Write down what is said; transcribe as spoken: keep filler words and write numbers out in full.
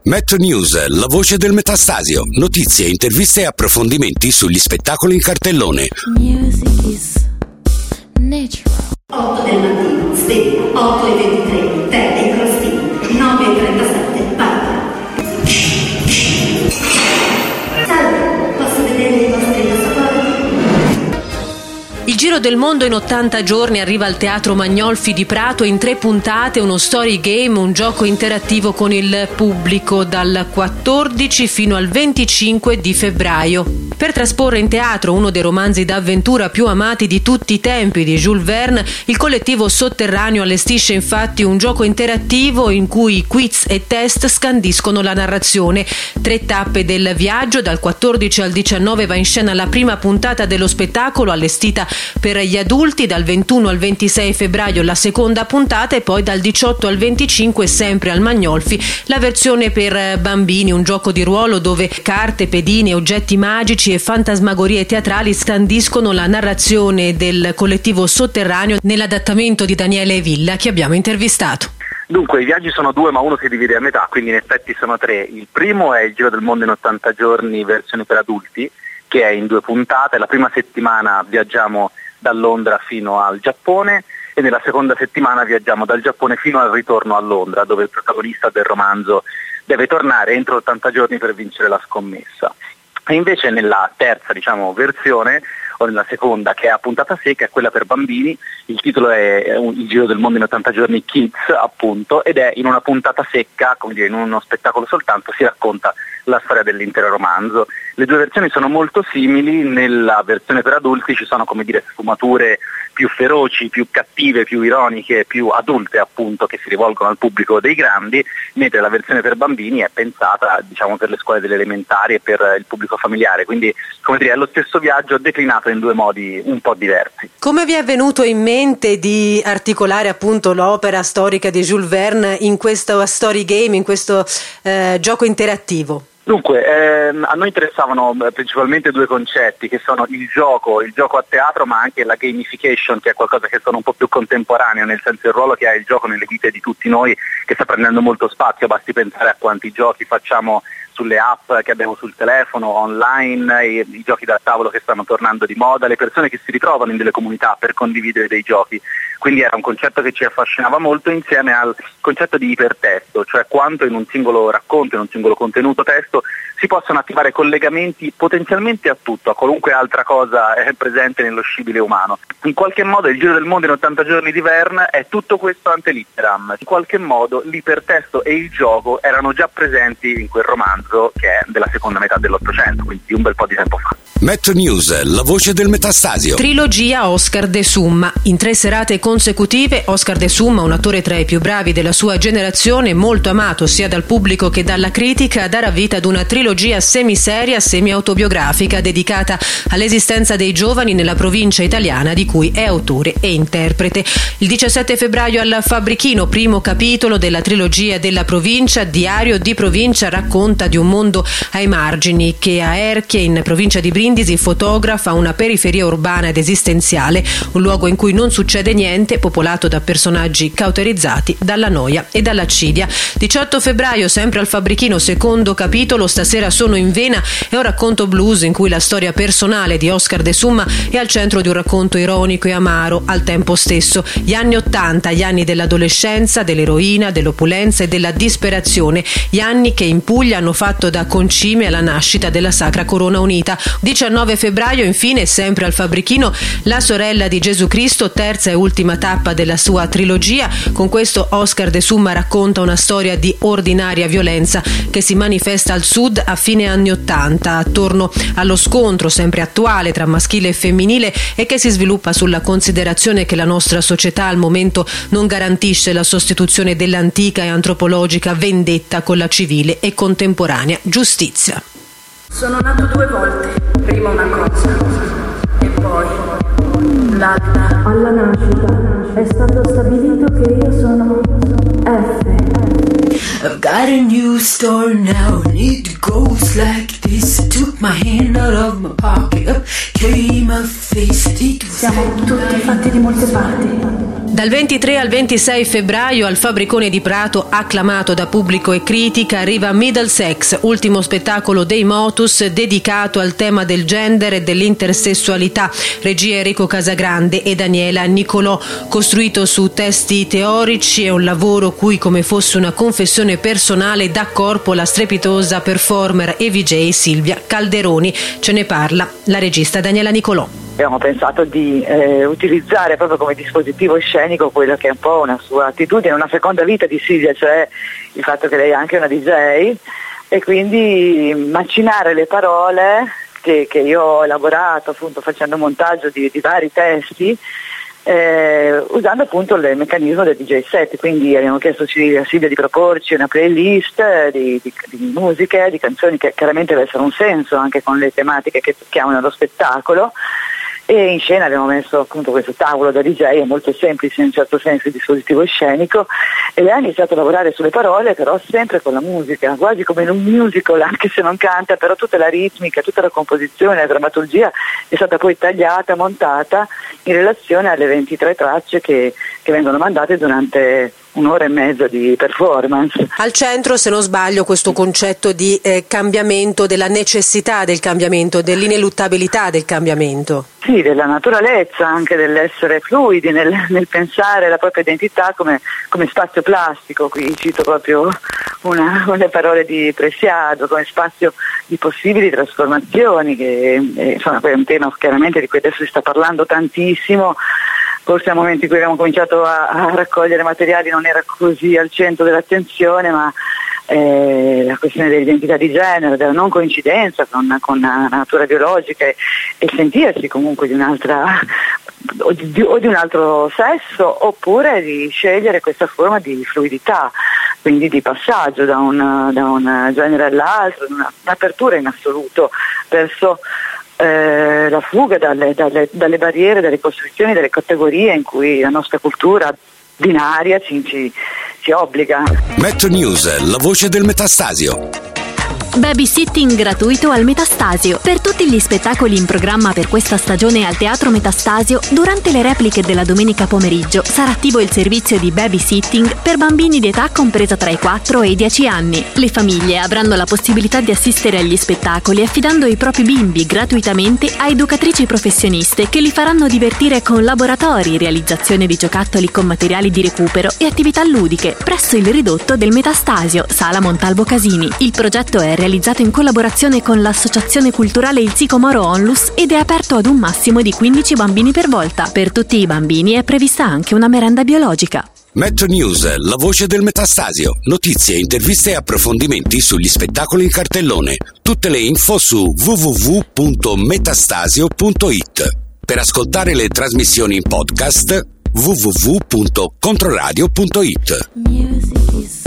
Metro News, la voce del Metastasio. Notizie, interviste e approfondimenti sugli spettacoli in cartellone. Music is natural. otto del mattino, sveglia, otto e ventitré, tè e crostini, nove e trentasette, parla. Salve, posso vedere i vostri passaporti? Il Giro del Mondo in ottanta giorni arriva al Teatro Magnolfi di Prato in tre puntate, uno story game, un gioco interattivo con il pubblico dal quattordici fino al venticinque di febbraio. Per trasporre in teatro uno dei romanzi d'avventura più amati di tutti i tempi di Jules Verne, il collettivo Sotterraneo allestisce infatti un gioco interattivo in cui quiz e test scandiscono la narrazione. Tre tappe del viaggio, dal quattordici al diciannove va in scena la prima puntata dello spettacolo allestita per gli adulti, dal ventuno al ventisei febbraio la seconda puntata e poi dal diciotto al venticinque sempre al Magnolfi la versione per bambini, un gioco di ruolo dove carte, pedine, oggetti magici e fantasmagorie teatrali scandiscono la narrazione del collettivo Sotterraneo nell'adattamento di Daniele Villa, che abbiamo intervistato. Dunque, i viaggi sono due, ma uno si divide a metà, quindi in effetti sono tre. Il primo è il Giro del Mondo in ottanta giorni, versione per adulti, che è in due puntate. La prima settimana viaggiamo da Londra fino al Giappone e nella seconda settimana viaggiamo dal Giappone fino al ritorno a Londra, dove il protagonista del romanzo deve tornare entro ottanta giorni per vincere la scommessa. E invece nella terza, diciamo, versione, o nella seconda, che è a puntata secca, è quella per bambini. Il titolo è Il Giro del Mondo in ottanta giorni Kids, appunto, ed è in una puntata secca, come dire, in uno spettacolo soltanto, si racconta la storia dell'intero romanzo. Le due versioni sono molto simili. Nella versione per adulti ci sono, come dire, sfumature più feroci, più cattive, più ironiche, più adulte, appunto, che si rivolgono al pubblico dei grandi, mentre la versione per bambini è pensata, diciamo, per le scuole delle elementari e per il pubblico familiare. Quindi, come dire, è lo stesso viaggio declinato in due modi un po' diversi. Come vi è venuto in mente di articolare appunto l'opera storica di Jules Verne in questo story game, in questo eh, gioco interattivo? Dunque, ehm, a noi interessavano principalmente due concetti, che sono il gioco, il gioco a teatro, ma anche la gamification, che è qualcosa che sono un po' più contemporaneo, nel senso il ruolo che ha il gioco nelle vite di tutti noi, che sta prendendo molto spazio. Basti pensare a quanti giochi facciamo sulle app che abbiamo sul telefono, online, e i giochi da tavolo che stanno tornando di moda, le persone che si ritrovano in delle comunità per condividere dei giochi. Quindi era un concetto che ci affascinava molto, insieme al concetto di ipertesto, cioè quanto in un singolo racconto, in un singolo contenuto testo, si possono attivare collegamenti potenzialmente a tutto, a qualunque altra cosa è presente nello scibile umano. In qualche modo il Giro del Mondo in ottanta giorni di Verne è tutto questo ante litteram. In qualche modo l'ipertesto e il gioco erano già presenti in quel romanzo, che è della seconda metà dell'Ottocento, quindi di un bel po' di tempo fa. Metro News, la voce del Metastasio. Trilogia Oscar de Summa. In tre serate consecutive Oscar de Summa, un attore tra i più bravi della sua generazione, molto amato sia dal pubblico che dalla critica, darà vita ad una trilogia semiseria, semi-autobiografica dedicata all'esistenza dei giovani nella provincia italiana di cui è autore e interprete. Il diciassette febbraio al Fabbrichino, primo capitolo della trilogia della provincia, Diario di provincia, racconta di un mondo ai margini che a Erchie, in provincia di Brindisi, fotografa una periferia urbana ed esistenziale, un luogo in cui non succede niente, popolato da personaggi cauterizzati dalla noia e dall'accidia. diciotto febbraio, sempre al Fabbrichino, secondo capitolo, Stasera sono in vena, è un racconto blues in cui la storia personale di Oscar de Summa è al centro di un racconto ironico e amaro al tempo stesso. Gli anni Ottanta, gli anni dell'adolescenza, dell'eroina, dell'opulenza e della disperazione, gli anni che in Puglia hanno fatto da concime alla nascita della Sacra Corona Unita. diciannove febbraio, infine, sempre al Fabbrichino, La sorella di Gesù Cristo, terza e ultima tappa della sua trilogia. Con questo Oscar de Summa racconta una storia di ordinaria violenza che si manifesta al sud a fine anni Ottanta, attorno allo scontro sempre attuale tra maschile e femminile, e che si sviluppa sulla considerazione che la nostra società al momento non garantisce la sostituzione dell'antica e antropologica vendetta con la civile e contemporanea giustizia. Sono nato due volte, prima una cosa e poi l'altra. Alla nascita è stato stabilito che io sono F. I've got a new store now, and it goes like this. face, took my hand out of my pocket, up came my face. Siamo tutti fatti di molte parti. Dal ventitré al ventisei febbraio al Fabbricone di Prato, acclamato da pubblico e critica, arriva Middlesex, ultimo spettacolo dei Motus dedicato al tema del gender e dell'intersessualità. Regia Enrico Casagrande e Daniela Nicolò. Costruito su testi teorici, è un lavoro cui, come fosse una confessione personale, dà corpo la strepitosa performer e V J Silvia Calderoni. Ce ne parla la regista Daniela Nicolò. Abbiamo pensato di eh, utilizzare proprio come dispositivo scenico quello che è un po' una sua attitudine, una seconda vita di Silvia, cioè il fatto che lei è anche una D J, e quindi macinare le parole che, che io ho elaborato appunto facendo montaggio di, di vari testi, eh, usando appunto il meccanismo del D J set. Quindi abbiamo chiesto a Silvia di proporci una playlist di, di, di musiche, di canzoni che chiaramente deve essere un senso anche con le tematiche che tocchiamo nello spettacolo. E in scena abbiamo messo appunto questo tavolo da D J, è molto semplice in un certo senso il dispositivo scenico, e lei ha iniziato a lavorare sulle parole, però sempre con la musica, quasi come in un musical, anche se non canta, però tutta la ritmica, tutta la composizione, la drammaturgia è stata poi tagliata, montata in relazione alle ventitré tracce che, che vengono mandate durante un'ora e mezza di performance. Al centro, se non sbaglio, questo concetto di eh, cambiamento, della necessità del cambiamento, dell'ineluttabilità del cambiamento. Sì, della naturalezza, anche dell'essere fluidi nel, nel pensare la propria identità come, come spazio plastico. Qui cito proprio una, una parole di Preciado, come spazio di possibili trasformazioni, che eh, insomma, è un tema chiaramente di cui adesso si sta parlando tantissimo. Forse al momento in cui abbiamo cominciato a, a raccogliere materiali non era così al centro dell'attenzione, ma eh, la questione dell'identità di genere, della non coincidenza con, con la natura biologica e, e sentirsi comunque di un'altra o di, o di un altro sesso, oppure di scegliere questa forma di fluidità, quindi di passaggio da un, da un genere all'altro, una, un'apertura in assoluto verso Eh, la fuga dalle, dalle, dalle barriere, dalle costruzioni, dalle categorie in cui la nostra cultura binaria ci, ci, ci obbliga. Metro News, la voce del Metastasio. Babysitting gratuito al Metastasio. Per tutti gli spettacoli in programma per questa stagione al Teatro Metastasio, durante le repliche della domenica pomeriggio sarà attivo il servizio di babysitting per bambini di età compresa tra i quattro e i dieci anni. Le famiglie avranno la possibilità di assistere agli spettacoli affidando i propri bimbi gratuitamente a educatrici professioniste che li faranno divertire con laboratori, realizzazione di giocattoli con materiali di recupero e attività ludiche presso il ridotto del Metastasio, Sala Montalvo Casini. Il progetto è realizzato in collaborazione con l'associazione culturale Il Sicomoro Onlus ed è aperto ad un massimo di quindici bambini per volta. Per tutti i bambini è prevista anche una merenda biologica. Metro News, la voce del Metastasio. Notizie, interviste e approfondimenti sugli spettacoli in cartellone. Tutte le info su w w w punto metastasio punto i t. Per ascoltare le trasmissioni in podcast w w w punto controradio punto i t.